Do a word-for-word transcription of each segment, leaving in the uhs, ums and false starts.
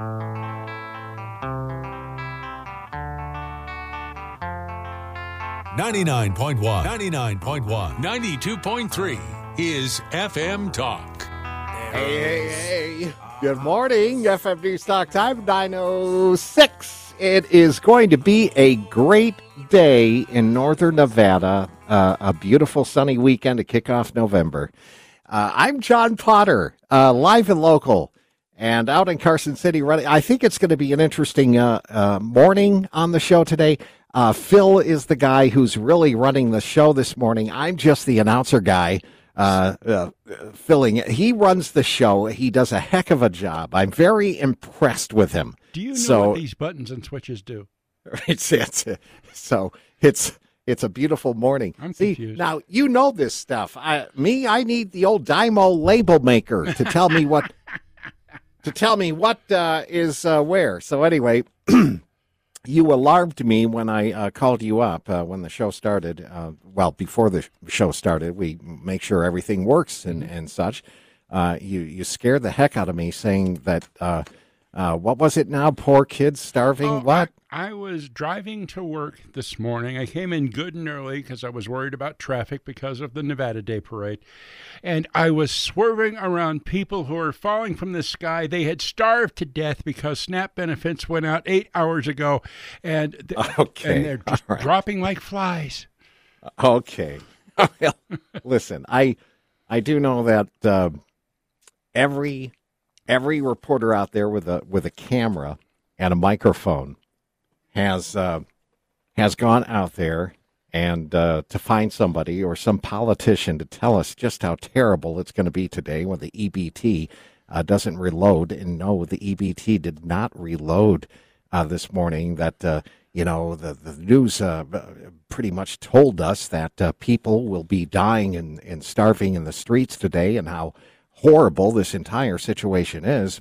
ninety-nine point one, ninety-nine point one, ninety-two point three is F M Talk. Hey, hey, hey. Good morning. F M News Talk Time, nine oh six. It is going to be a great day in northern Nevada. Uh, a beautiful sunny weekend to kick off November. Uh, I'm John Potter, uh, live and local, and out in Carson City. Running. I think it's going to be an interesting uh, uh, morning on the show today. Uh, Phil is the guy who's really running the show this morning. I'm just the announcer guy. Uh, uh, filling it. He runs the show. He does a heck of a job. I'm very impressed with him. Do you know so, what these buttons and switches do? It's, it's so it's it's a beautiful morning. I'm See, confused. now you know this stuff. I, me, I need the old Dymo label maker to tell me what to tell me what uh, is uh, where. So anyway. You alarmed me when I uh, called you up uh, when the show started. Uh, well, before the show started, we make sure everything works and, and such. Uh, you, you scared the heck out of me saying that, uh, uh, what was it now? Poor kids starving? Oh, what? I, I was driving to work this morning. I came in good and early because I was worried about traffic because of the Nevada Day Parade. And I was swerving around people who were falling from the sky. They had starved to death because SNAP benefits went out eight hours ago. And, th- okay. and they're just right. dropping like flies. Okay. Well, listen, I I do know that uh, every every reporter out there with a with a camera and a microphone has uh, has gone out there and uh, to find somebody or some politician to tell us just how terrible it's going to be today when the E B T uh, doesn't reload. And no, the E B T did not reload uh, this morning. That uh, you know the the news uh, pretty much told us that uh, people will be dying and, and starving in the streets today, and how horrible this entire situation is.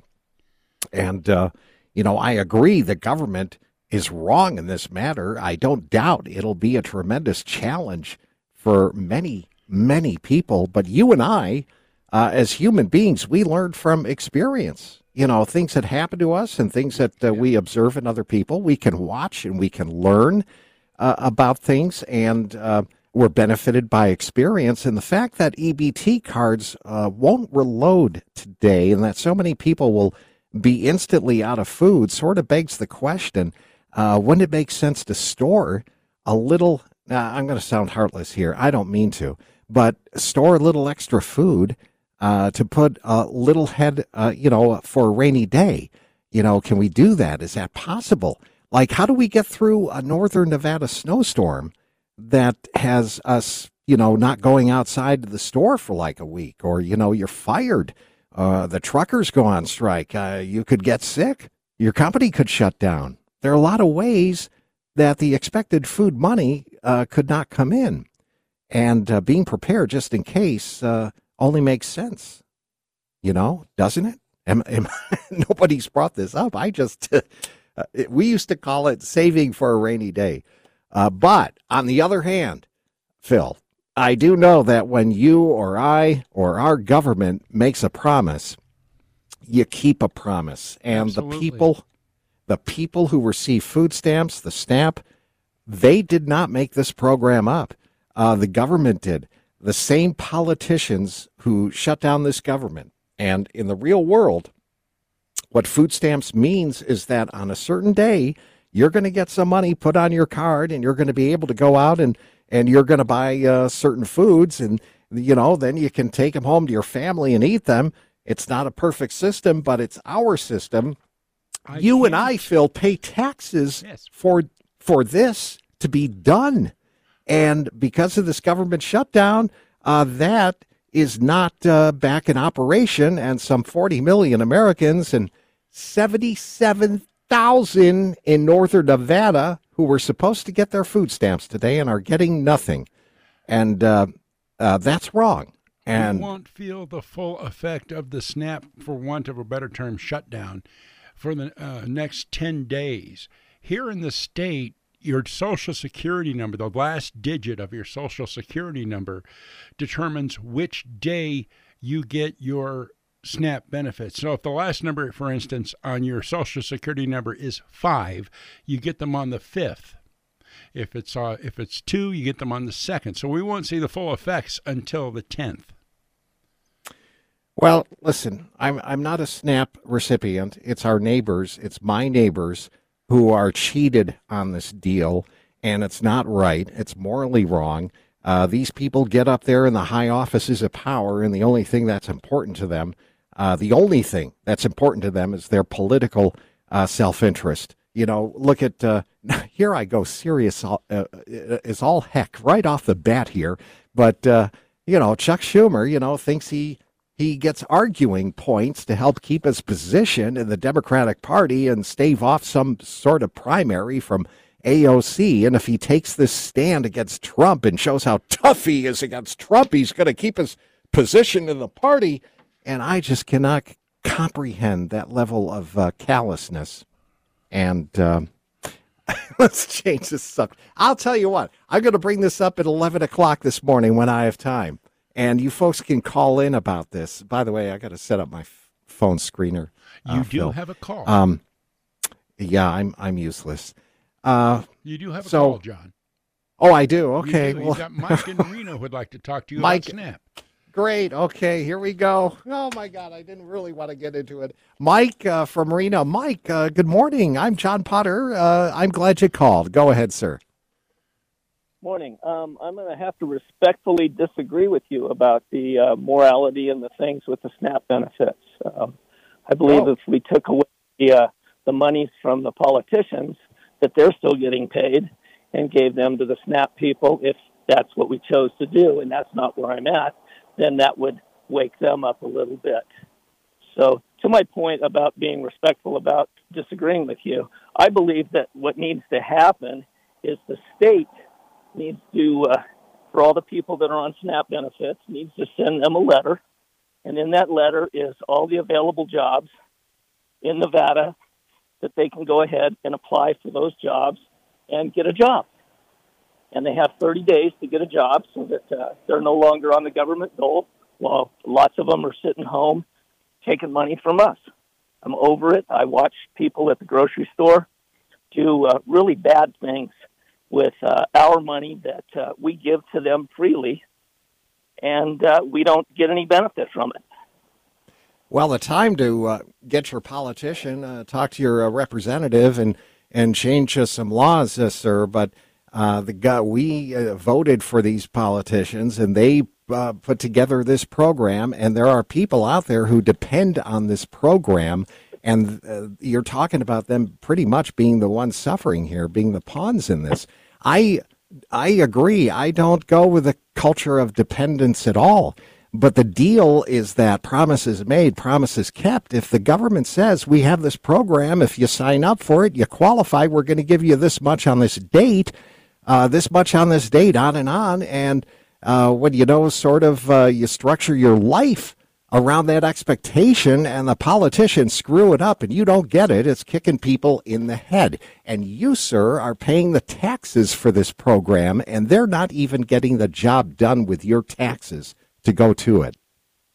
And, uh, you know, I agree the government is wrong in this matter. I don't doubt it'll be a tremendous challenge for many, many people. But you and I, uh, as human beings, we learn from experience. You know, things that happen to us and things that uh, we observe in other people. We can watch and we can learn uh, about things, and uh we're benefited by experience. And the fact that E B T cards uh, won't reload today and that so many people will be instantly out of food sort of begs the question, uh, wouldn't it make sense to store a little, uh, I'm going to sound heartless here, I don't mean to, but store a little extra food uh, to put a little head, uh, you know, for a rainy day? You know, can we do that? Is that possible? Like, how do we get through a northern Nevada snowstorm that has us, you know, not going outside to the store for like a week, or, you know, you're fired, uh, the truckers go on strike, uh, you could get sick, your company could shut down. There are a lot of ways that the expected food money uh, could not come in, and uh, being prepared just in case uh, only makes sense, you know, doesn't it? Am, am, nobody's brought this up. I just, uh, it, we used to call it saving for a rainy day. Uh, but on the other hand, Phil, I do know that when you or I or our government makes a promise, you keep a promise. And Absolutely. the people, the people who receive food stamps, the SNAP, they did not make this program up. Uh, the government did. The same politicians who shut down this government. And in the real world, what food stamps means is that on a certain day, you're going to get some money put on your card, and you're going to be able to go out and, and you're going to buy uh, certain foods, and, you know, then you can take them home to your family and eat them. It's not a perfect system, but it's our system. I you can't. and I, Phil, pay taxes Yes. for for this to be done. And because of this government shutdown, uh, that is not uh, back in operation, and some forty million Americans and seventy-seven thousand in northern Nevada who were supposed to get their food stamps today and are getting nothing. And uh, uh, that's wrong. And you won't feel the full effect of the SNAP, for want of a better term, shutdown for the uh, next ten days. Here in the state, your Social Security number, the last digit of your Social Security number, determines which day you get your SNAP benefits. So if the last number, for instance, on your Social Security number is five, you get them on the fifth. If it's uh, if it's two, you get them on the second. So we won't see the full effects until the tenth. Well, listen, I'm I'm not a SNAP recipient. It's our neighbors. It's my neighbors who are cheated on this deal, and it's not right. It's morally wrong. Uh, these people get up there in the high offices of power, and the only thing that's important to them, uh, the only thing that's important to them is their political uh, self-interest. You know, look at, uh, here I go, serious uh, is all heck right off the bat here. But, uh, you know, Chuck Schumer, you know, thinks he he gets arguing points to help keep his position in the Democratic Party and stave off some sort of primary from A O C. And if he takes this stand against Trump and shows how tough he is against Trump, he's going to keep his position in the party. And I just cannot comprehend that level of uh, callousness. And um, let's change this subject. I'll tell you what, I'm going to bring this up at eleven o'clock this morning when I have time. And you folks can call in about this. By the way, I got to set up my f- phone screener. You uh, do Phil. have a call. Um, yeah, I'm I'm useless. Uh, you do have a so, call, John. Oh, I do? Okay. You do. Well, You've got Mike in Reno who'd like to talk to you Mike, about SNAP. Great. Okay, here we go. Oh, my God, I didn't really want to get into it. Mike uh, from Reno. Mike, uh, good morning. I'm John Potter. Uh, I'm glad you called. Go ahead, sir. Morning. Um, I'm going to have to respectfully disagree with you about the uh, morality and the things with the SNAP benefits. Um, I believe Oh. if we took away the, uh, the monies from the politicians, that they're still getting paid, and gave them to the SNAP people, if that's what we chose to do, and that's not where I'm at, then that would wake them up a little bit. So to my point about being respectful about disagreeing with you, I believe that what needs to happen is the state needs to, uh, for all the people that are on SNAP benefits, needs to send them a letter. And in that letter is all the available jobs in Nevada that they can go ahead and apply for those jobs and get a job. And they have thirty days to get a job so that uh, they're no longer on the government dole, while lots of them are sitting home taking money from us. I'm over it. I watch people at the grocery store do uh, really bad things with uh, our money that uh, we give to them freely, and uh, we don't get any benefit from it. Well, the time to uh, get your politician, uh, talk to your uh, representative, and and change uh, some laws, uh, sir. But uh, the guy, we uh, voted for these politicians, and they uh, put together this program. And there are people out there who depend on this program. And uh, you're talking about them pretty much being the ones suffering here, being the pawns in this. I I agree. I don't go with the culture of dependence at all. But the deal is that promises made, promises kept. If the government says we have this program, if you sign up for it, you qualify, we're going to give you this much on this date, uh, this much on this date, on and on. And uh, what you know, sort of uh, you structure your life around that expectation, and the politicians screw it up and you don't get it. It's kicking people in the head. And you, sir, are paying the taxes for this program, and they're not even getting the job done with your taxes to go to it.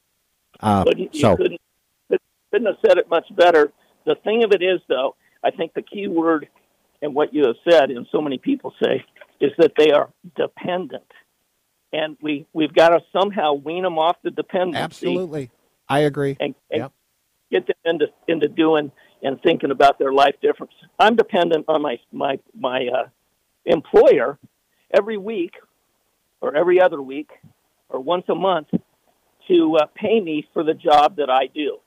Uh, but you, you so couldn't, couldn't have said it much better. The thing of it is, though, I think the key word in what you have said, and so many people say, is that they are dependent. And we, we've got to somehow wean them off the dependency. Absolutely. I agree. And, and yep. get them into, into doing and thinking about their life difference. I'm dependent on my, my, my uh, employer every week or every other week or once a month to uh, pay me for the job that I do.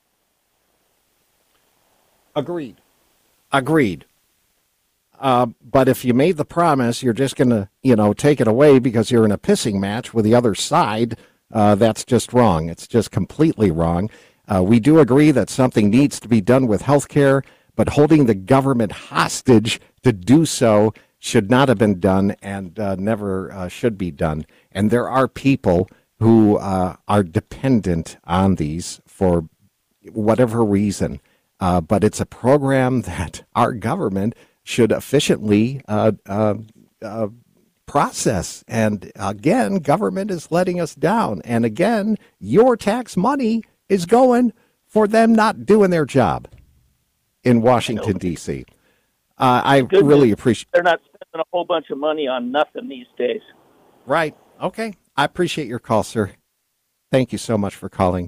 Agreed. Agreed. Uh, but if you made the promise, you're just going to, you know, take it away because you're in a pissing match with the other side. Uh, that's just wrong. It's just completely wrong. Uh, we do agree that something needs to be done with health care, but holding the government hostage to do so should not have been done and uh, never uh, should be done. And there are people who uh, are dependent on these for whatever reason. Uh, but it's a program that our government should efficiently uh, uh, uh, process. And again, government is letting us down. And again, your tax money is going for them not doing their job in Washington, D C. Uh, I Good really news. appreciate. They're not spending a whole bunch of money on nothing these days. Right. Okay. I appreciate your call, sir. Thank you so much for calling.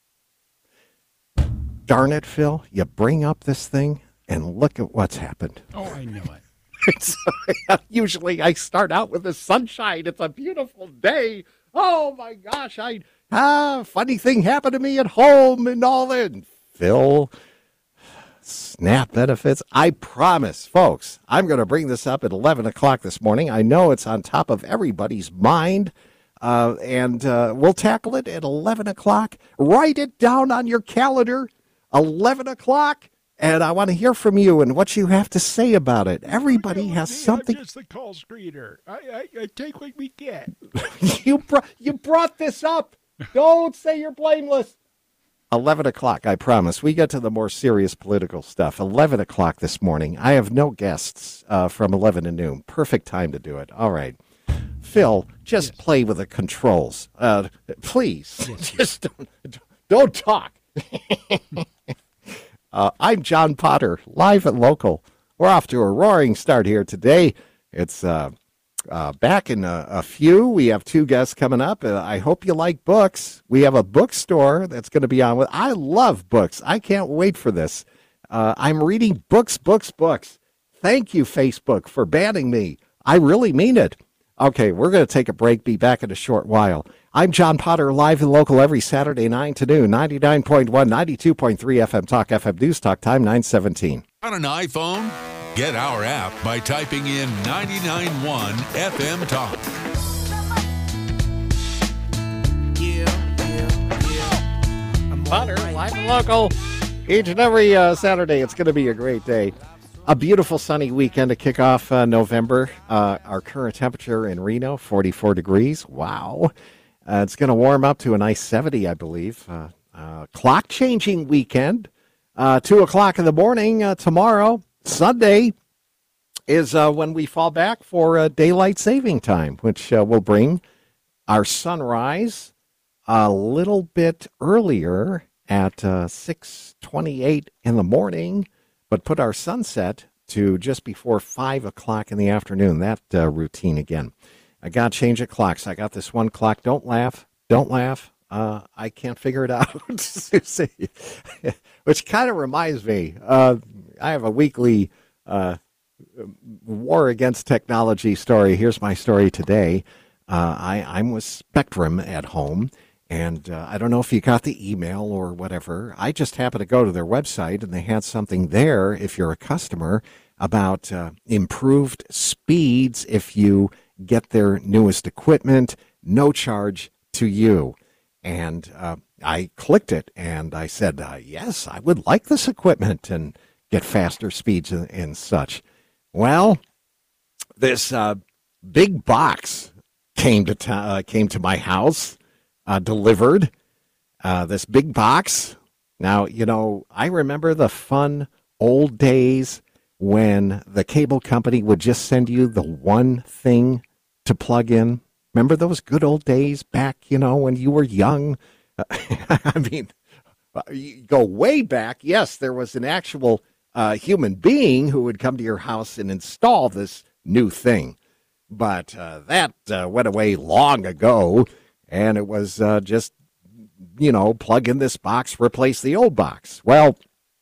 Darn it, Phil. You bring up this thing and look at what's happened. Oh, I know it. It's, usually I start out with the sunshine. It's a beautiful day. Oh, my gosh. I ah, funny thing happened to me at home and all that. And Phil, SNAP benefits. I promise, folks, I'm going to bring this up at eleven o'clock this morning. I know it's on top of everybody's mind. Uh, and uh, we'll tackle it at eleven o'clock. Write it down on your calendar, eleven o'clock, and I want to hear from you and what you have to say about it. Everybody has Me, something. I'm just the call screener. I, I, I take what we get. you, br- you brought this up. Don't say you're blameless. eleven o'clock, I promise. We get to the more serious political stuff. eleven o'clock this morning. I have no guests uh, from eleven to noon. Perfect time to do it. All right. Phil, just yes. play with the controls. Uh, please, yes, just don't, don't talk. uh, I'm John Potter, live and local. We're off to a roaring start here today. It's uh, uh, back in a, a few. We have two guests coming up. Uh, I hope you like books. We have a bookstore that's going to be on with. I love books. I can't wait for this. Uh, I'm reading books, books, books. Thank you, Facebook, for banning me. I really mean it. Okay, we're going to take a break, be back in a short while. I'm John Potter, live and local every Saturday, nine to noon, ninety-nine point one, ninety-two point three F M Talk, F M News Talk, time nine seventeen. On an iPhone? Get our app by typing in ninety-nine point one F M Talk. Yeah, yeah, yeah. I'm Potter, live and local. Each and every uh, Saturday, it's going to be a great day. A beautiful sunny weekend to kick off uh, November. Uh, our current temperature in Reno, forty-four degrees. Wow. Uh, it's going to warm up to a nice seventy, I believe. Uh, uh, clock-changing weekend. Uh, two o'clock in the morning uh, tomorrow, Sunday, is uh, when we fall back for uh, daylight saving time, which uh, will bring our sunrise a little bit earlier at uh, six twenty-eight in the morning. But put our sunset to just before five o'clock in the afternoon, that uh, routine again. I got to change the clocks. I got this one clock. Don't laugh. Don't laugh. Uh, I can't figure it out. Which kind of reminds me, uh, I have a weekly uh, war against technology story. Here's my story today. Uh, I, I'm with Spectrum at home. And uh, I don't know if you got the email or whatever. I just happened to go to their website, and they had something there, if you're a customer, about uh, improved speeds if you get their newest equipment, no charge to you. And uh, I clicked it, and I said, uh, yes, I would like this equipment and get faster speeds and, and such. Well, this uh, big box came to, ta- uh, came to my house. Uh, delivered uh, this big box. Now, you know, I remember the fun old days when the cable company would just send you the one thing to plug in. Remember those good old days back, you know, when you were young? Uh, I mean, you go way back. Yes, there was an actual uh, human being who would come to your house and install this new thing. But uh, that uh, went away long ago. And it was uh, just, you know, plug in this box, replace the old box. Well,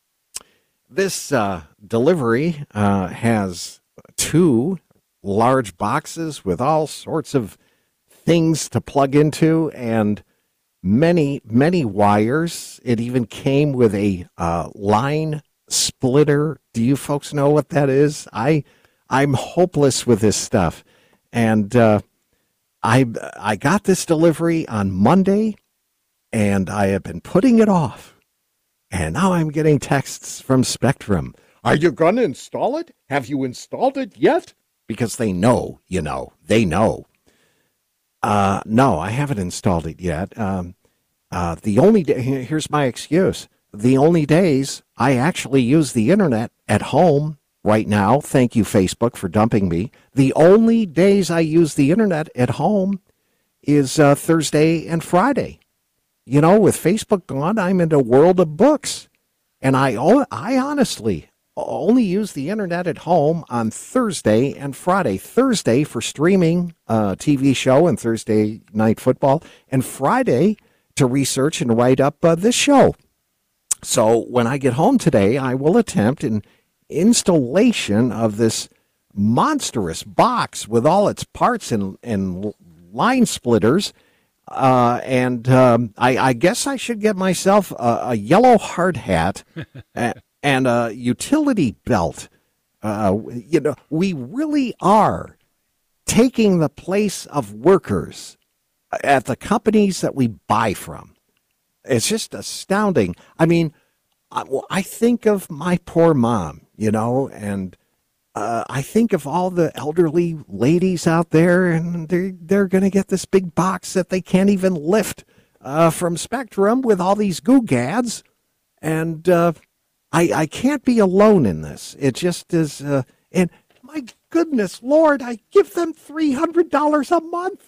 this uh, delivery uh, has two large boxes with all sorts of things to plug into and many, many wires. It even came with a uh, line splitter. Do you folks know what that is? I, I'm hopeless with this stuff. And, uh, I I got this delivery on Monday, and I have been putting it off. And now I'm getting texts from Spectrum. Are you going to install it? Have you installed it yet? Because they know, you know, they know. Uh, no, I haven't installed it yet. Um, uh, the only day, here's my excuse. The only days I actually use the internet at home right now, thank you, Facebook, for dumping me. The only days I use the internet at home is uh, Thursday and Friday. you know, with Facebook gone, I'm in a world of books. And I, I honestly only use the internet at home on Thursday and Friday. Thursday for streaming uh, T V show and Thursday Night Football, and Friday to research and write up uh, this show. So when I get home today, I will attempt an installation of this monstrous box with all its parts and, and line splitters. Uh, and um, I, I guess I should get myself a, a yellow hard hat and, and a utility belt. Uh, you know, we really are taking the place of workers at the companies that we buy from. It's just astounding. I mean, I, I think of my poor mom, you know, and uh, I think of all the elderly ladies out there, and they're, they're going to get this big box that they can't even lift uh, from Spectrum with all these goo-gads. And uh, I, I can't be alone in this. It just is. Uh, and my goodness, Lord, I give them three hundred dollars a month.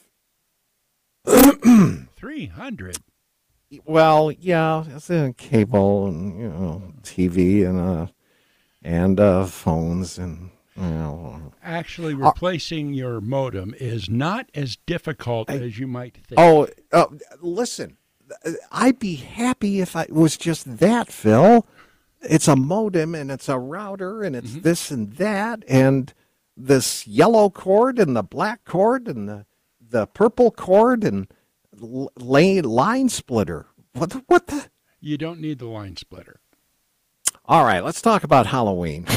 three hundred. Well, yeah, it's uh, cable and, you know, T V and uh, and uh, phones and, you know. Actually, replacing uh, your modem is not as difficult I, as you might think. Oh, uh, listen, I'd be happy if I, it was just that, Phil. It's a modem and it's a router and it's mm-hmm. this and that and this yellow cord and the black cord and the the purple cord and lane line splitter. What the, what the? You don't need the line splitter. All right, let's talk about Halloween.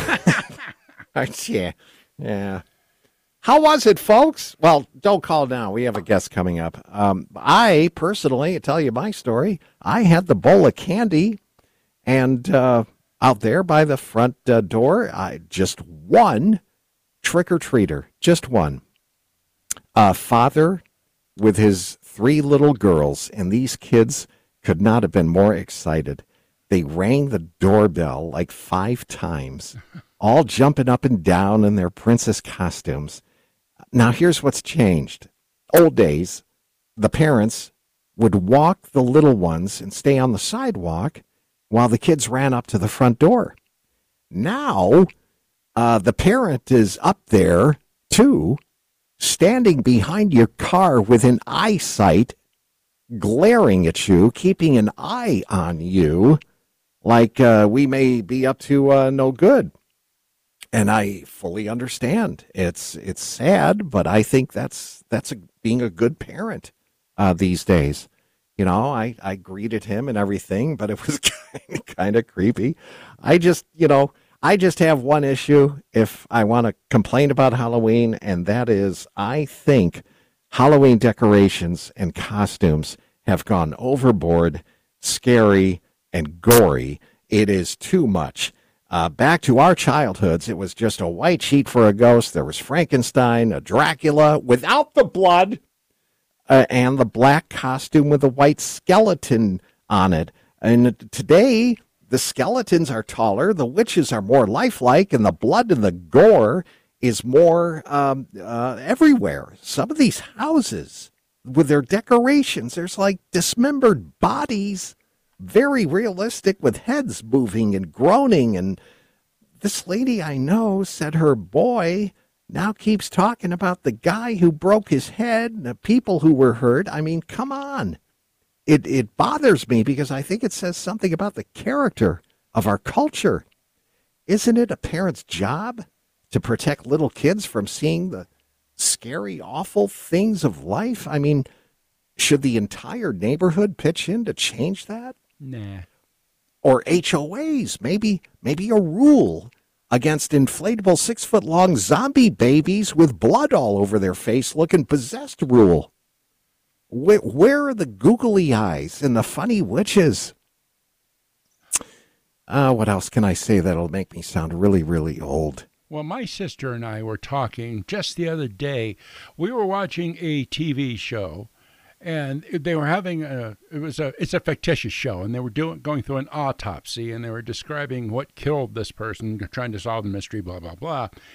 yeah, yeah. How was it, folks? Well, don't call now. We have a guest coming up. Um, I personally, I'll tell you my story. I had the bowl of candy, and uh, out there by the front uh, door, I just one trick-or-treater, just one. A father with his three little girls, and these kids could not have been more excited. They rang the doorbell like five times, all jumping up and down in their princess costumes. Now, here's what's changed. Old days, the parents would walk the little ones and stay on the sidewalk while the kids ran up to the front door. Now, uh, the parent is up there, too, standing behind your car with an eyesight, glaring at you, keeping an eye on you, like uh, we may be up to uh, no good. And I fully understand. It's it's sad, but I think that's that's a, being a good parent uh, these days. You know, I, I greeted him and everything, but it was kind of, kind of creepy. I just, you know, I just have one issue if I want to complain about Halloween, and that is I think Halloween decorations and costumes have gone overboard, scary, and gory. It is too much. Uh, back to our childhoods, it was just a white sheet for a ghost. There was Frankenstein, a Dracula without the blood, uh, and the black costume with a white skeleton on it. And today, the skeletons are taller, the witches are more lifelike, and the blood and the gore is more um, uh, everywhere. Some of these houses, with their decorations, there's like dismembered bodies, very realistic, with heads moving and groaning. And this lady I know said her boy now keeps talking about the guy who broke his head and the people who were hurt. I mean, come on. It it bothers me because I think it says something about the character of our culture. Isn't it a parent's job to protect little kids from seeing the scary, awful things of life? I mean, should the entire neighborhood pitch in to change that? Nah. Or H O As, maybe maybe a rule against inflatable six-foot-long zombie babies with blood all over their face looking possessed rule. Where, where are the googly eyes and the funny witches? Uh, what else can I say that'll make me sound really, really old? Well, my sister and I were talking just the other day. We were watching a T V show, and they were having a, it was a, it's a fictitious show, and they were doing, going through an autopsy, and they were describing what killed this person, trying to solve the mystery, blah, blah, blah.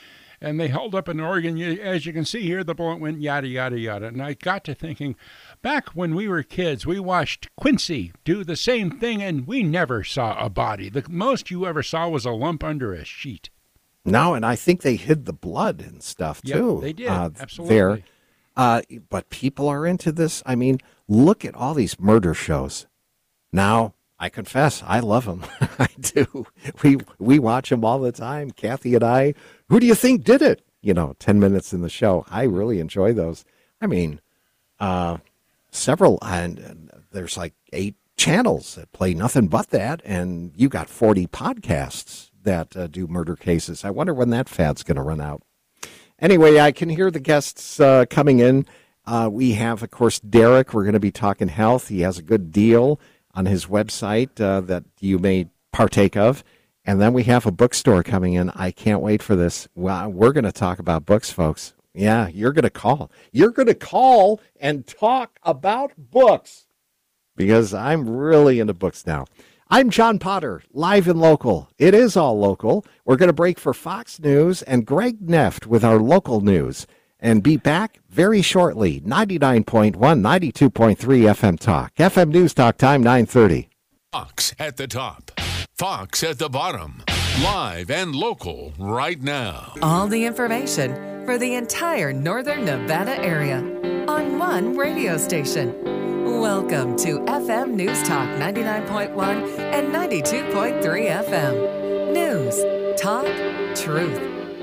and they held up an organ. You- As you can see here, the bullet went yada, yada, yada. And I got to thinking, back when we were kids, we watched Quincy do the same thing, and we never saw a body. The most you ever saw was a lump under a sheet. No, and I think they hid the blood and stuff, Yep, too. they did. uh, Absolutely. There. Uh, but people are into this. I mean, look at all these murder shows. Now, I confess, I love them. I do. We we watch them all the time. Kathy and I. Who do you think did it? You know, ten minutes in the show. I really enjoy those. I mean, uh, several, and, and there's like eight channels that play nothing but that, and you got forty podcasts that uh, do murder cases. I wonder when that fad's going to run out. Anyway, I can hear the guests uh, coming in. Uh, we have, of course, Derek. We're going to be talking health. He has a good deal on his website uh, that you may partake of. And then we have a bookstore coming in. I can't wait for this. Well, we're going to talk about books, folks. Yeah, you're going to call. You're going to call and talk about books because I'm really into books now. I'm John Potter, live and local. It is all local. We're going to break for Fox News and Greg Neft with our local news and be back very shortly. ninety-nine point one, ninety-two point three F M Talk. F M News Talk time nine thirty. Fox at the top, Fox at the bottom. Live and local right now. All the information for the entire northern Nevada area on one radio station. Welcome to F M News Talk ninety-nine point one and ninety-two point three F M. News, talk, truth.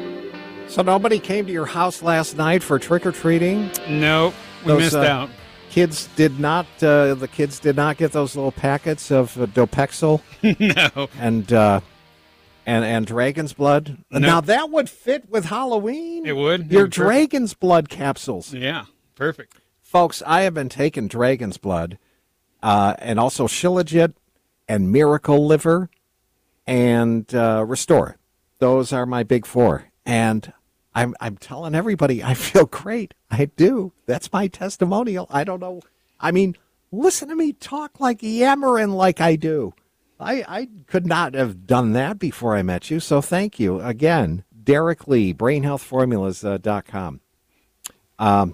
So nobody came to your house last night for trick-or-treating? No, we Those, missed uh, out. Kids did not, uh, the kids did not get those little packets of uh, Dopexil No. and, uh, and, and Dragon's Blood. No. Now that would fit with Halloween. It would. It Your would perfect. Dragon's Blood capsules. Yeah, perfect. Folks, I have been taking Dragon's Blood uh, and also Shilajit and Miracle Liver and uh, Restore. Those are my big four. And I'm I'm telling everybody I feel great. I do. That's my testimonial. I don't know. I mean, listen to me talk like yammering like I do. I, I could not have done that before I met you, so thank you. Again, Derek Lee, brain health formulas dot com. Um,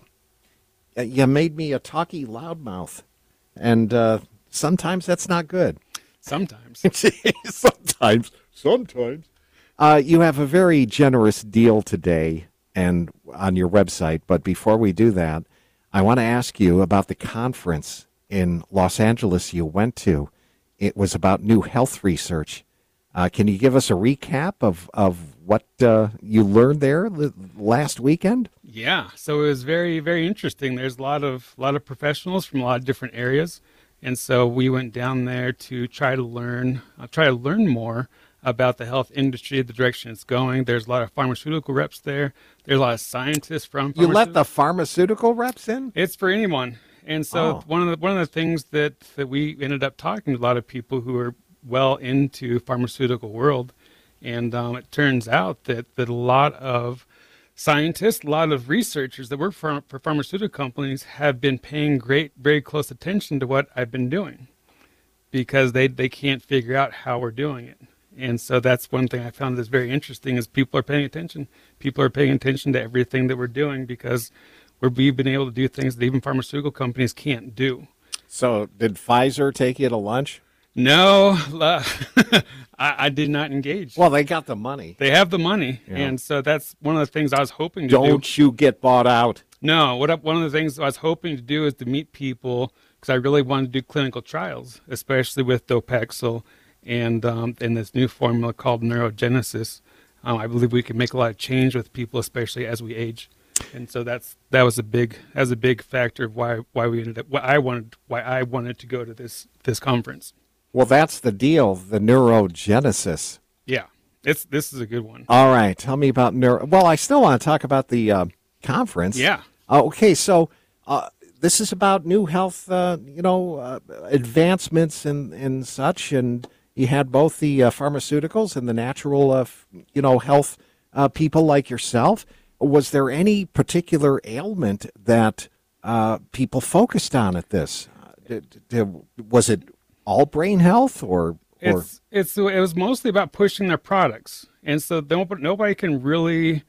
you made me a talky loudmouth, and uh, sometimes that's not good. Sometimes. sometimes. Sometimes. Uh, you have a very generous deal today and on your website, but before we do that, I want to ask you about the conference in Los Angeles you went to. It was about new health research. Uh, can you give us a recap of, of what uh, you learned there l- last weekend? Yeah, so it was very, very interesting. There's a lot of a lot of professionals from a lot of different areas, and so we went down there to try to learn, uh, try to learn more about the health industry, the direction it's going. There's a lot of pharmaceutical reps there. There's a lot of scientists from. You let the pharmaceutical reps in? It's for anyone, and so Oh. one of the one of the things that that we ended up talking to a lot of people who are well into pharmaceutical world, and um, it turns out that that a lot of scientists, a lot of researchers that work for, for pharmaceutical companies have been paying great, very close attention to what I've been doing because they, they can't figure out how we're doing it. And so that's one thing I found that's very interesting is people are paying attention. People are paying attention to everything that we're doing because we're, we've been able to do things that even pharmaceutical companies can't do. So did Pfizer take you to lunch? No, uh, I, I did not engage. Well, they got the money. They have the money, Yeah. and so that's one of the things I was hoping to do. Don't you get bought out. No, what I, one of the things I was hoping to do is to meet people because I really wanted to do clinical trials, especially with Dopexil and um, and this new formula called Neurogenesis. Um, I believe we can make a lot of change with people, especially as we age, and so that's that was a big that was a big factor of why why we ended up why I wanted why I wanted to go to this this conference. Well, that's the deal, the neurogenesis. Yeah, it's this is a good one. All right, tell me about neuro. Well, I still want to talk about the uh, conference. Yeah. Uh, okay, so uh, this is about new health, uh, you know, uh, advancements and, and such, and you had both the uh, pharmaceuticals and the natural, uh, f- you know, health uh, people like yourself. Was there any particular ailment that uh, people focused on at this? Uh, did, did, was it all brain health, or or It's it's it was mostly about pushing their products, and so nobody, nobody can really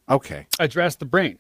Okay. address the brain,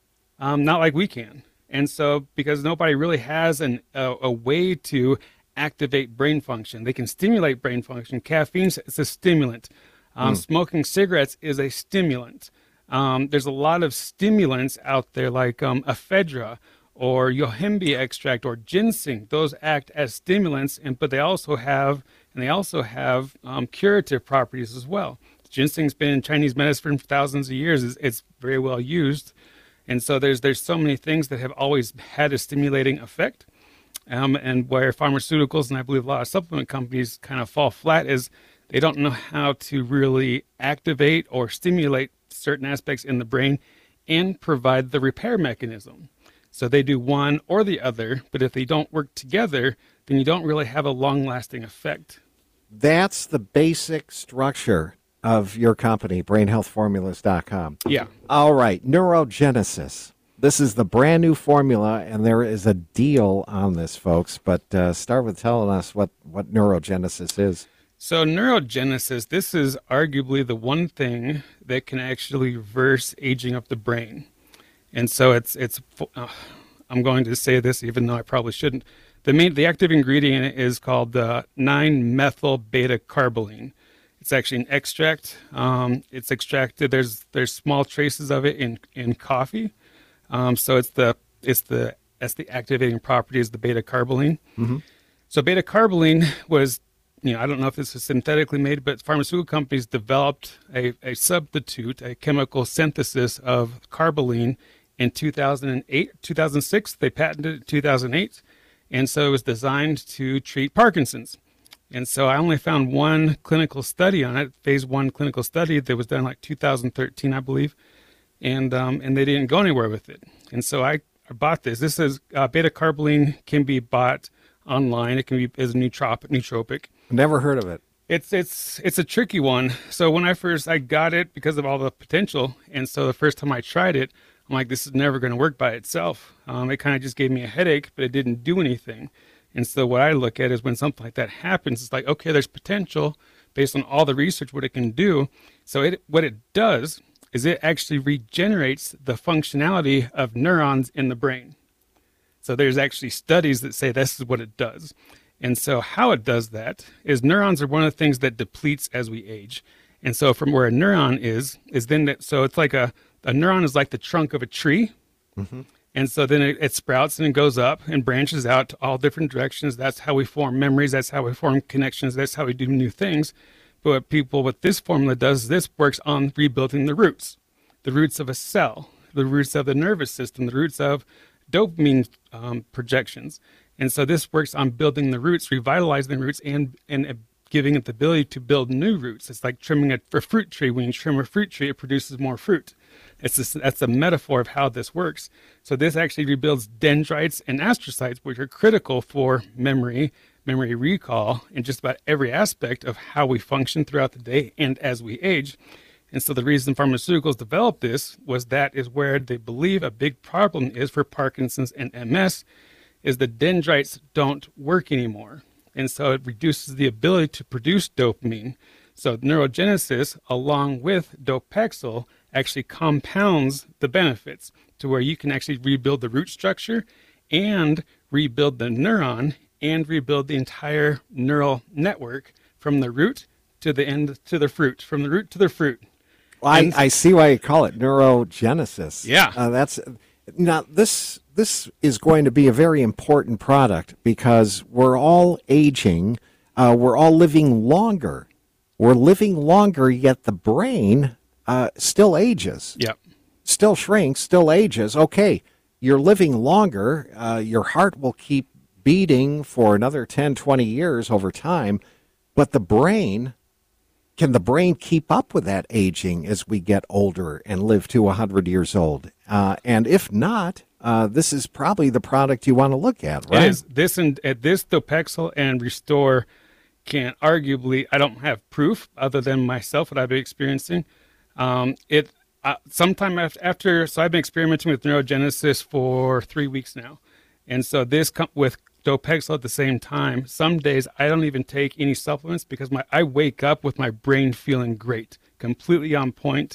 um, not like we can. And so, because nobody really has an, a, a way to activate brain function, they can stimulate brain function. Caffeine is a stimulant. Um, mm. Smoking cigarettes is a stimulant. Um, there's a lot of stimulants out there, like um, ephedra or yohimbe extract or ginseng. Those act as stimulants, and but they also have and they also have um, curative properties as well. Ginseng's been in Chinese medicine for thousands of years. It's, it's very well used. And so there's there's so many things that have always had a stimulating effect. Um, and where pharmaceuticals, and I believe a lot of supplement companies kind of fall flat, is they don't know how to really activate or stimulate certain aspects in the brain and provide the repair mechanism. So they do one or the other, but if they don't work together, then you don't really have a long-lasting effect. That's the basic structure of your company, brain health formulas dot com. Yeah. All right, Neurogenesis. This is the brand new formula, and there is a deal on this, folks. But uh, start with telling us what, what Neurogenesis is. So neurogenesis, this is arguably the one thing that can actually reverse aging of the brain. And so it's, it's uh, I'm going to say this even though I probably shouldn't. The main, the active ingredient is called uh, nine methyl beta carboline. It's actually an extract. Um, it's extracted. There's there's small traces of it in, in coffee. Um, so it's the it's the that's the activating property is the beta carboline. Mm-hmm. So beta carboline was, you know, I don't know if this is synthetically made, but pharmaceutical companies developed a, a substitute, a chemical synthesis of carboline in two thousand eight, two thousand six. They patented it in two thousand eight. And so it was designed to treat Parkinson's. And so I only found one clinical study on it, phase one clinical study that was done in like two thousand thirteen, I believe. And um, and they didn't go anywhere with it. And so I, I bought this. This is uh, beta carboline can be bought online. It can be as a nootropic. nootropic. Never heard of it. It's it's it's a tricky one. So when I first I got it because of all the potential, and so the first time I tried it, I'm like, this is never going to work by itself. Um, it kind of just gave me a headache, but it didn't do anything. And so what I look at is when something like that happens, it's like, okay, there's potential based on all the research, what it can do. So it, what it does is it actually regenerates the functionality of neurons in the brain. So there's actually studies that say this is what it does. And so how it does that is neurons are one of the things that depletes as we age. And so from where a neuron is, is then that, so it's like a, a neuron is like the trunk of a tree. Mm-hmm. And so then it, it sprouts and it goes up and branches out to all different directions. That's how we form memories. That's how we form connections. That's how we do new things. But what people, what this formula does, this works on rebuilding the roots, the roots of a cell, the roots of the nervous system, the roots of dopamine um, projections. And so this works on building the roots, revitalizing the roots, and, and uh, giving it the ability to build new roots. It's like trimming a, a fruit tree. When you trim a fruit tree, it produces more fruit. It's this, that's a metaphor of how this works. So this actually rebuilds dendrites and astrocytes, which are critical for memory, memory recall, and just about every aspect of how we function throughout the day and as we age. And so the reason pharmaceuticals developed this was that is where they believe a big problem is for Parkinson's and M S, is the dendrites don't work anymore. And so it reduces the ability to produce dopamine. So neurogenesis, along with Dopexyl, actually compounds the benefits to where you can actually rebuild the root structure and rebuild the neuron and rebuild the entire neural network from the root to the end to the fruit, from the root to the fruit. Well, I, I see why you call it neurogenesis. Yeah. Uh, that's now this this is going to be a very important product because we're all aging, uh, we're all living longer. We're living longer, yet the brain uh, still ages. Yep. Still shrinks, still ages. Okay, you're living longer. Uh, your heart will keep beating for another ten, twenty years over time. But the brain, can the brain keep up with that aging as we get older and live to one hundred years old? Uh, and if not, uh, this is probably the product you want to look at, right? It is. This, and, uh, this Dopexyl and Restore can arguably, I don't have proof other than myself, what I've been experiencing. Um, it uh, sometime after, after, so I've been experimenting with neurogenesis for three weeks now. And so this com- with Dopexyl at the same time, some days I don't even take any supplements because my I wake up with my brain feeling great, completely on point.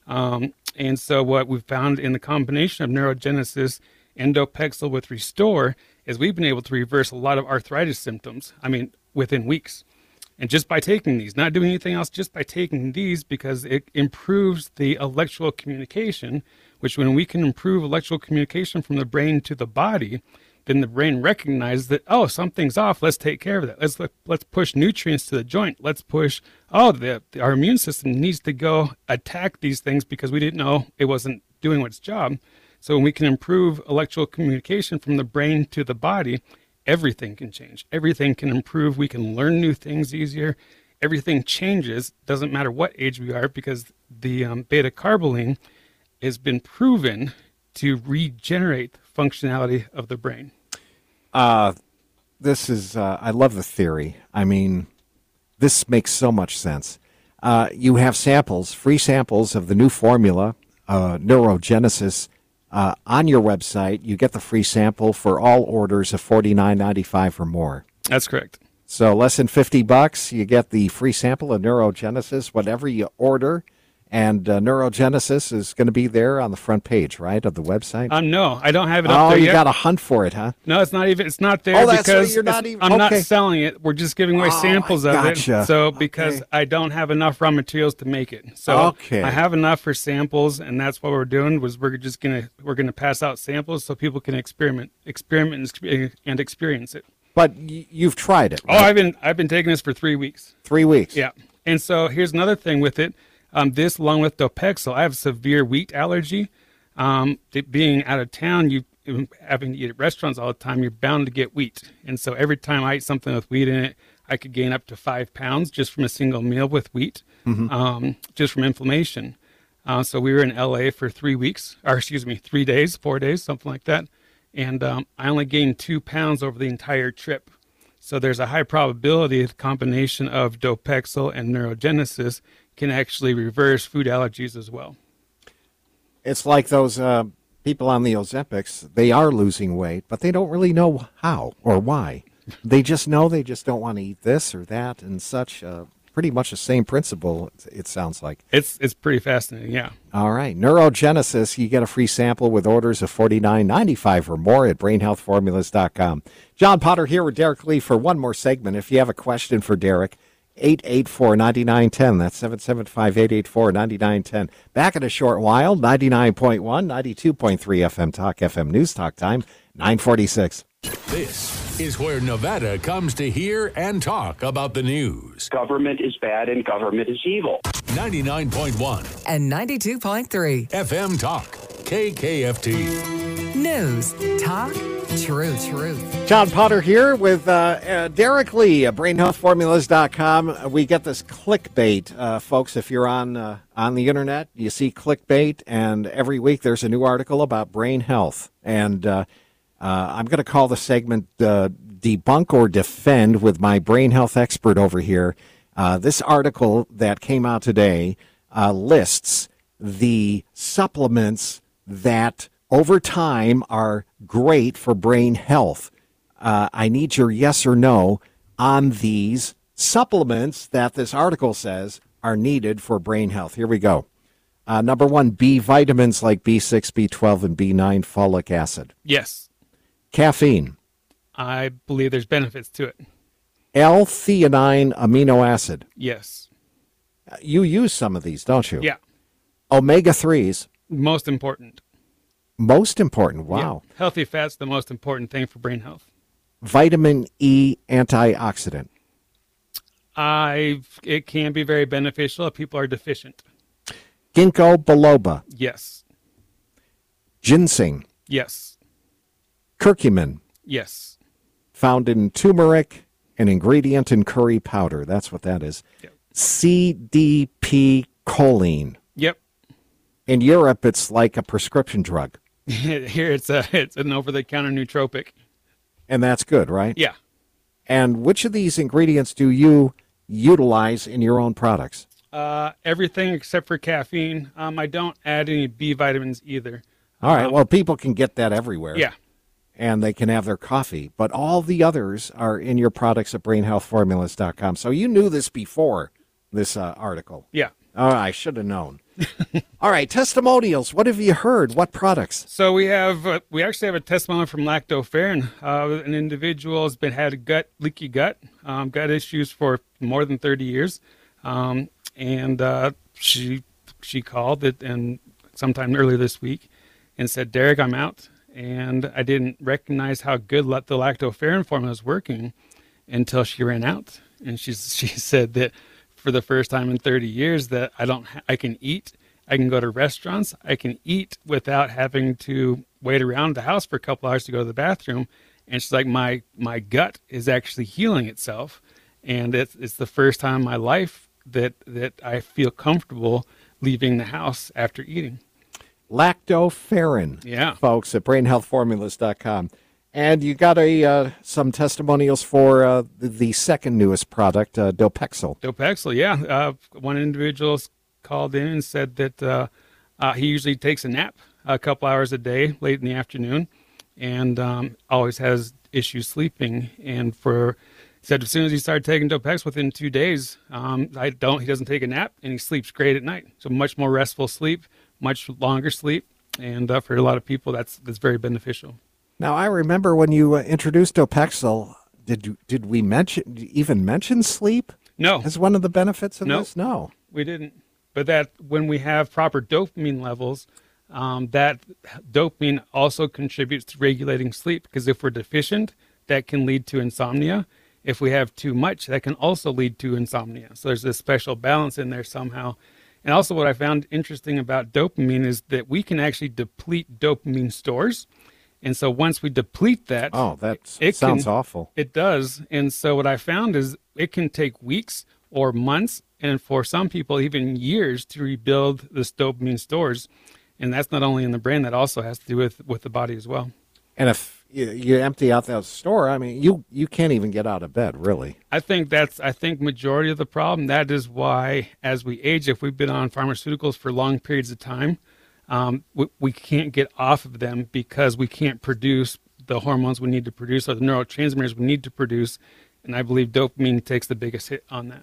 Um, and so what we've found in the combination of Neurogenesis and Dopexel with Restore is we've been able to reverse a lot of arthritis symptoms, I mean, within weeks. And just by taking these, not doing anything else, just by taking these, because it improves the electrical communication, which when we can improve electrical communication from the brain to the body, then the brain recognizes that, oh, something's off. Let's take care of that. Let's let's push nutrients to the joint. Let's push, oh, the, the, our immune system needs to go attack these things because we didn't know it wasn't doing its job. So when we can improve electrical communication from the brain to the body, everything can change. Everything can improve. We can learn new things easier. Everything changes. Doesn't matter what age we are, because the um, beta-carboline has been proven to regenerate functionality of the brain. Uh, this is, uh, I love the theory. I mean, this makes so much sense. Uh, you have samples, free samples of the new formula, uh, Neurogenesis, uh, on your website. You get the free sample for all orders of forty-nine ninety-five or more. That's correct. So less than fifty bucks, you get the free sample of Neurogenesis, whatever you order. And uh, Neurogenesis is going to be there on the front page, right, of the website? Um, no, I don't have it up oh, there you yet. got to hunt for it, huh? No, it's not even. It's not there Oh, that's because right, you're not it's- even- I'm not okay. selling it. We're just giving away Oh, samples I of gotcha. it. So because Okay. I don't have enough raw materials to make it, so Okay. I have enough for samples, and that's what we're doing. Was we're just gonna we're gonna pass out samples so people can experiment, experiment, and expe- and experience it. But y- you've tried it, Oh, right? I've been I've been taking this for three weeks. Three weeks. Yeah. And so here's another thing with it. Um, this, along with Dopexel, I have severe wheat allergy. Um, it being out of town, you having to eat at restaurants all the time, you're bound to get wheat. And so every time I eat something with wheat in it, I could gain up to five pounds just from a single meal with wheat, um, just from inflammation. Uh, so we were in L A for three weeks, or excuse me, three days, four days, something like that. And um, I only gained two pounds over the entire trip. So there's a high probability the combination of Dopexel and Neurogenesis can actually reverse food allergies as well. It's like those uh, people on the Ozempics. They are losing weight, but they don't really know how or why. They just know they just don't want to eat this or that and such. Uh, pretty much the same principle, it sounds like. It's it's pretty fascinating, yeah. All right. Neurogenesis, you get a free sample with orders of forty-nine ninety-five or more at brain health formulas dot com. John Potter here with Derek Lee for one more segment. If you have a question for Derek, eight eight four, nine nine one zero. That's seven seven five, eight eight four, nine nine one zero. Back in a short while, ninety-nine point one, ninety-two point three F M Talk, F M News Talk time, nine forty-six. This is where Nevada comes to hear and talk about the news. Government is bad and government is evil. ninety-nine point one And ninety-two point three. F M Talk, K K F T. News, talk, truth, truth. John Potter here with uh, uh, Derek Lee at brain health formulas dot com. We get this clickbait, uh, folks. If you're on uh, on the internet, you see clickbait, and every week there's a new article about brain health. And uh, uh, I'm going to call the segment uh, Debunk or Defend with my brain health expert over here. Uh, this article that came out today uh, lists the supplements that over time are great for brain health. Uh, I need your yes or no on these supplements that this article says are needed for brain health. Here we go. Uh, number one, B vitamins like B six, B twelve, and B nine, folic acid. Yes, Caffeine, I believe there's benefits to it. L-theanine amino acid. Yes. Uh, You use some of these, don't you? Yeah. Omega threes, Most important. most important. Wow. Yeah. Healthy fat's the most important thing for brain health. Vitamin E antioxidant. I it can be very beneficial if people are deficient. Ginkgo biloba, Yes. ginseng, Yes. curcumin, Yes. found in turmeric, an ingredient in curry powder. That's what that is. Yep. C D P choline. Yep. In Europe, it's like a prescription drug, Here it's a it's an over-the-counter nootropic. and that's good, right? Yeah. And which of these ingredients do you utilize in your own products? Uh, everything except for caffeine. Um, I don't add any B vitamins either. All right, Um, well, people can get that everywhere. Yeah. And they can have their coffee, but all the others are in your products at brain health formulas dot com. So you knew this before this uh, article. Yeah. Oh, I should have known. All right, testimonials. What have you heard? What products? So we have uh, we actually have a testimony from Lactoferrin. Uh, an individual has been had a gut leaky gut, um, gut issues for more than thirty years, um, and uh, she she called it and sometime earlier this week and said, "Derek, I'm out," and I didn't recognize how good la- the Lactoferrin formula was working until she ran out, and she she said that for the first time in thirty years that I don't ha- I can eat. I can go to restaurants. I can eat without having to wait around the house for a couple hours to go to the bathroom. And she's like, my my gut is actually healing itself, and it's it's the first time in my life that that I feel comfortable leaving the house after eating. Lactoferrin, Yeah, folks, at brain health formulas dot com. And you got a uh, some testimonials for uh, the, the second newest product, uh, Dopexil. Dopexil. Yeah, uh, one individual called in and said that uh, uh, he usually takes a nap a couple hours a day, late in the afternoon, and um, always has issues sleeping. And for said as soon as he started taking Dopexil, within two days, um, I don't. He doesn't take a nap, and he sleeps great at night. So much more restful sleep, much longer sleep, and uh, for a lot of people, that's that's very beneficial. Now, I remember when you uh, introduced Dopexil, did you, did we mention even mention sleep No, as one of the benefits of No. this? No. we didn't. But that when we have proper dopamine levels, um, that dopamine also contributes to regulating sleep. Because if we're deficient, that can lead to insomnia. If we have too much, that can also lead to insomnia. So there's this special balance in there somehow. And also what I found interesting about dopamine is that we can actually deplete dopamine stores. And so once we deplete that, Oh, that it sounds can- awful. it does. And so what I found is it can take weeks or months, and for some people, even years to rebuild this dopamine stores. And that's not only in the brain, that also has to do with, with the body as well. And if you, you empty out that store, I mean, you, you can't even get out of bed, really. I think that's, I think majority of the problem. That is why as we age, if we've been on pharmaceuticals for long periods of time, um, we, we can't get off of them because we can't produce the hormones we need to produce or the neurotransmitters we need to produce. And I believe dopamine takes the biggest hit on that.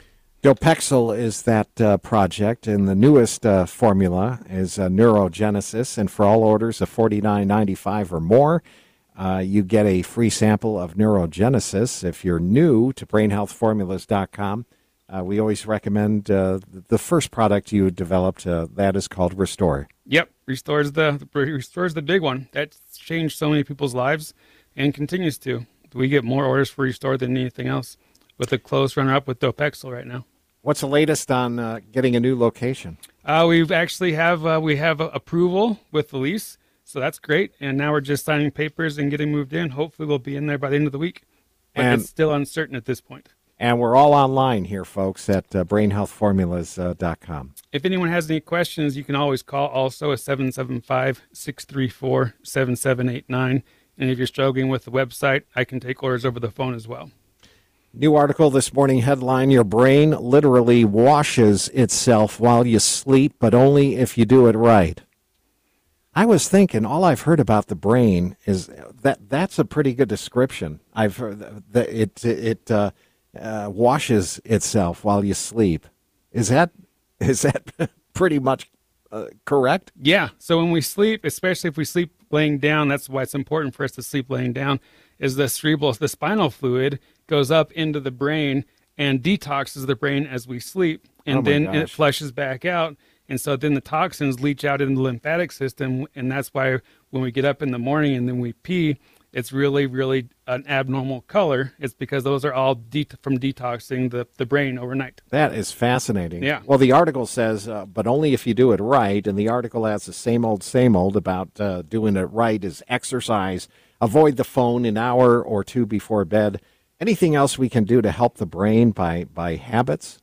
Dopexil is that uh, project, and the newest uh, formula is uh, Neurogenesis. And for all orders of forty-nine ninety-five or more, uh, you get a free sample of Neurogenesis. If you're new to brain health formulas dot com, uh, we always recommend uh, the first product you developed. Uh, that is called Restore. Yep, restores the restores the big one. That's changed so many people's lives and continues to. We get more orders for Restore than anything else, with a close runner-up with Dopexil right now. What's the latest on uh, getting a new location? Uh, we've actually have uh, we have uh, approval with the lease, so that's great. And now we're just signing papers and getting moved in. Hopefully, we'll be in there by the end of the week. But And- it's still uncertain at this point. And we're all online here, folks, at uh, brain health formulas dot com. If anyone has any questions, you can always call also at seven seven five, six three four, seven seven eight nine. And if you're struggling with the website, I can take orders over the phone as well. New article this morning, headline: Your brain literally washes itself while you sleep, but only if you do it right. I was thinking, all I've heard about the brain is that that's a pretty good description. I've heard that it it uh, uh, washes itself while you sleep. Is that is that pretty much uh, correct? Yeah. So when we sleep, especially if we sleep laying down, that's why it's important for us to sleep laying down, is the cerebral, the spinal fluid goes up into the brain and detoxes the brain as we sleep. And Oh my then it gosh. flushes back out. And so then the toxins leach out in the lymphatic system. And that's why when we get up in the morning and then we pee, it's really, really an abnormal color. It's because those are all de- from detoxing the, the brain overnight. That is fascinating. Yeah. Well, the article says, uh, but only if you do it right. And the article has the same old, same old about uh, doing it right is exercise. Avoid the phone an hour or two before bed. Anything else we can do to help the brain by, by habits?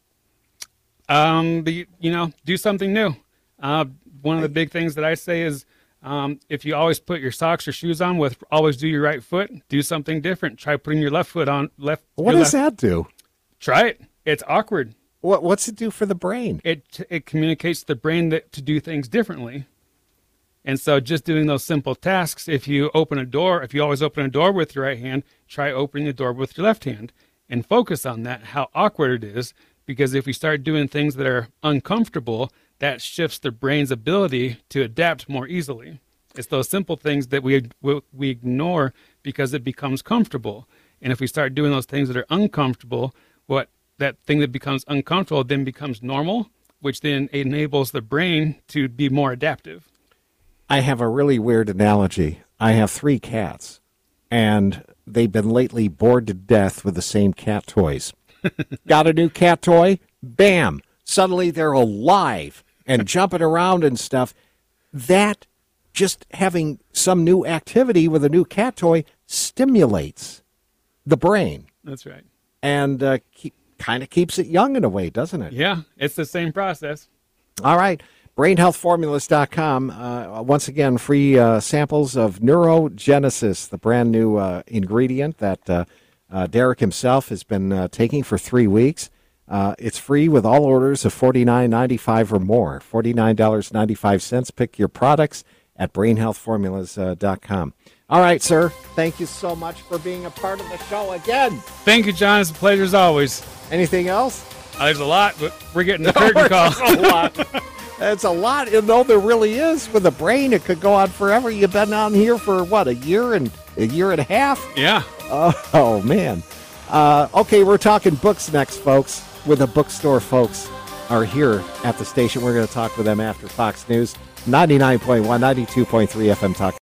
Um, but, you know, do something new. Uh, one of the big things that I say is, um, if you always put your socks or shoes on with always do your right foot, do something different. Try putting your left foot on left. What your does left- that do? Try it. It's awkward. What What's it do for the brain? It, it communicates to the brain that to do things differently. And so just doing those simple tasks, if you open a door, if you always open a door with your right hand, try opening the door with your left hand and focus on that, how awkward it is because if we start doing things that are uncomfortable, that shifts the brain's ability to adapt more easily. It's those simple things that we we ignore because it becomes comfortable. And if we start doing those things that are uncomfortable, what that thing that becomes uncomfortable then becomes normal, which then enables the brain to be more adaptive. I have a really weird analogy. I have three cats, and they've been lately bored to death with the same cat toys. Got a new cat toy? Bam! Suddenly they're alive and jumping around and stuff. That, just having some new activity with a new cat toy, stimulates the brain. That's right. And uh, keep, kind of keeps it young in a way, doesn't it? Yeah, it's the same process. All right. brain health formulas dot com. Uh, once again, free uh, samples of Neurogenesis, the brand new uh, ingredient that uh, uh, Derek himself has been uh, taking for three weeks. Uh, it's free with all orders of forty-nine ninety-five or more. forty-nine ninety-five. Pick your products at brain health formulas dot com. All right, sir. Thank you so much for being a part of the show again. Thank you, John. It's a pleasure as always. Anything else? Uh, there's a lot, but we're getting the curtain call. That's a lot. That's a lot. You know, there really is. With a brain, it could go on forever. You've been on here for, what, a year and a year and a half? Yeah. Oh, oh man. Uh, okay, we're talking books next, folks. With the bookstore folks are here at the station. We're going to talk with them after Fox News. ninety-nine point one, ninety-two point three F M Talk.